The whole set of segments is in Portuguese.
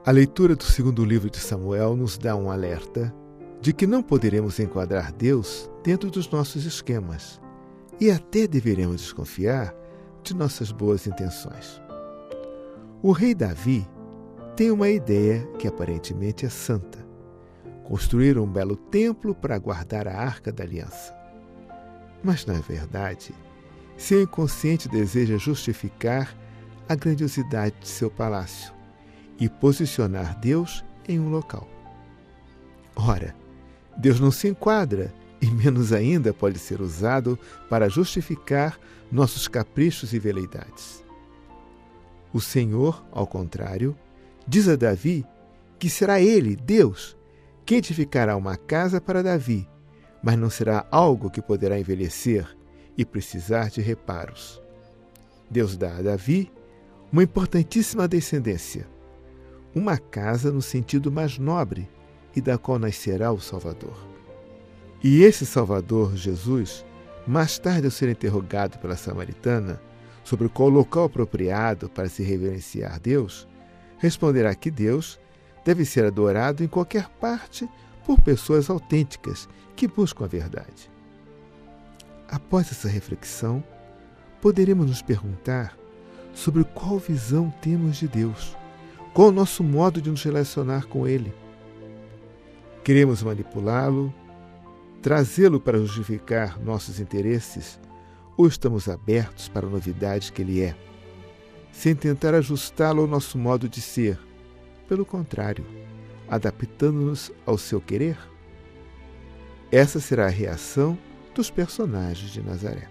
A leitura do segundo livro de Samuel nos dá um alerta de que não poderemos enquadrar Deus dentro dos nossos esquemas e até deveremos desconfiar de nossas boas intenções. O rei Davi tem uma ideia que aparentemente é santa: construir um belo templo para guardar a Arca da Aliança. Mas, na verdade, seu inconsciente deseja justificar a grandiosidade de seu palácio e posicionar Deus em um local. Ora, Deus não se enquadra e menos ainda pode ser usado para justificar nossos caprichos e veleidades. O Senhor, ao contrário, diz a Davi que será ele, Deus, quem edificará uma casa para Davi, mas não será algo que poderá envelhecer e precisar de reparos. Deus dá a Davi uma importantíssima descendência, uma casa no sentido mais nobre e da qual nascerá o Salvador. E esse Salvador, Jesus, mais tarde ao ser interrogado pela samaritana sobre qual local apropriado para se reverenciar Deus, responderá que Deus deve ser adorado em qualquer parte por pessoas autênticas que buscam a verdade. Após essa reflexão, poderemos nos perguntar sobre qual visão temos de Deus, qual o nosso modo de nos relacionar com Ele. Queremos manipulá-lo, trazê-lo para justificar nossos interesses, ou estamos abertos para a novidade que Ele é, sem tentar ajustá-lo ao nosso modo de ser, pelo contrário, adaptando-nos ao seu querer? Essa será a reação dos personagens de Nazaré.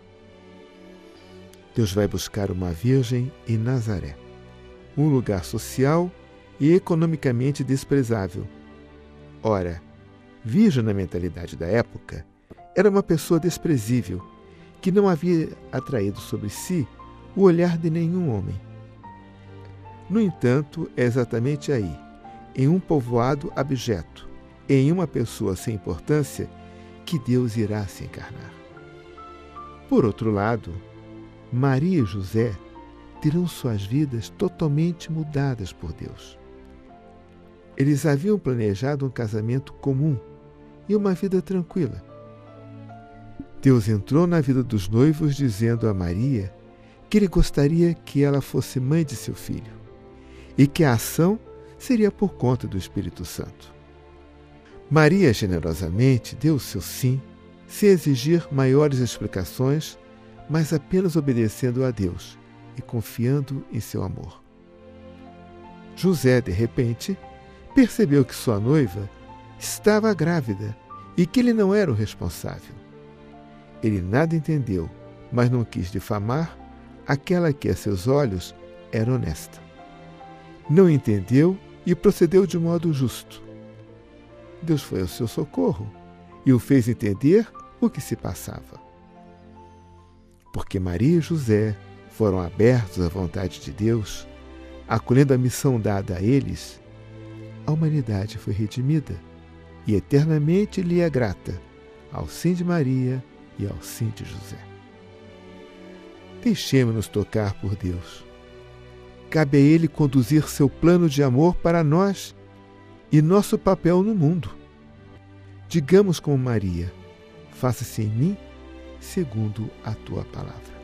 Deus vai buscar uma virgem em Nazaré, um lugar social e economicamente desprezável. Ora, virgem na mentalidade da época, era uma pessoa desprezível, que não havia atraído sobre si o olhar de nenhum homem. No entanto, é exatamente aí, em um povoado abjeto, em uma pessoa sem importância, que Deus irá se encarnar. Por outro lado, Maria e José terão suas vidas totalmente mudadas por Deus. Eles haviam planejado um casamento comum e uma vida tranquila. Deus entrou na vida dos noivos dizendo a Maria que ele gostaria que ela fosse mãe de seu filho e que a ação seria por conta do Espírito Santo. Maria generosamente deu o seu sim, sem exigir maiores explicações, mas apenas obedecendo a Deus e confiando em seu amor. José, de repente, percebeu que sua noiva estava grávida e que ele não era o responsável. Ele nada entendeu, mas não quis difamar aquela que, a seus olhos, era honesta. Não entendeu e procedeu de modo justo. Deus foi ao seu socorro e o fez entender o que se passava. Porque Maria e José foram abertos à vontade de Deus, acolhendo a missão dada a eles, a humanidade foi redimida e eternamente lhe é grata, ao sim de Maria e ao sim de José. Deixemos-nos tocar por Deus. Cabe a Ele conduzir seu plano de amor para nós e nosso papel no mundo. Digamos como Maria: faça-se em mim segundo a tua palavra.